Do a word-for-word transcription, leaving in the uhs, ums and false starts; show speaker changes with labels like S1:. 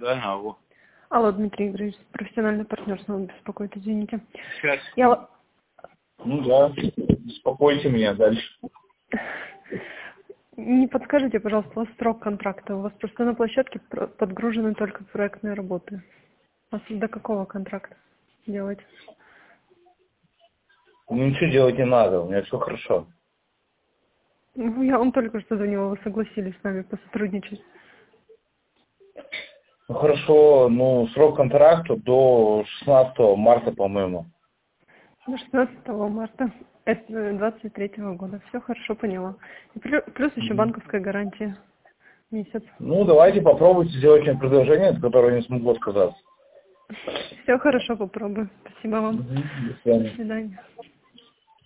S1: Да, алло.
S2: Алло, Дмитрий Игоревич, профессиональный партнер снова беспокоит, извините.
S1: Сейчас.
S2: Я...
S1: Ну да, беспокойте меня дальше.
S2: Не подскажите, пожалуйста, у вас срок контракта? У вас просто на площадке подгружены только проектные работы. У вас до какого контракта делать?
S1: Ну ничего делать не надо, у меня все хорошо.
S2: Ну, я вам только что звонила, вы согласились с нами посотрудничать.
S1: Ну хорошо, ну срок контракта до шестнадцатого марта, по-моему.
S2: До шестнадцатого марта двадцать третьего года. Все хорошо, поняла. И плюс, плюс еще банковская гарантия. Месяц.
S1: Ну давайте попробуйте сделать мне предложение, от которого я не смогу отказаться.
S2: Все хорошо, попробую. Спасибо вам.
S1: Угу. До свидания.
S2: До свидания.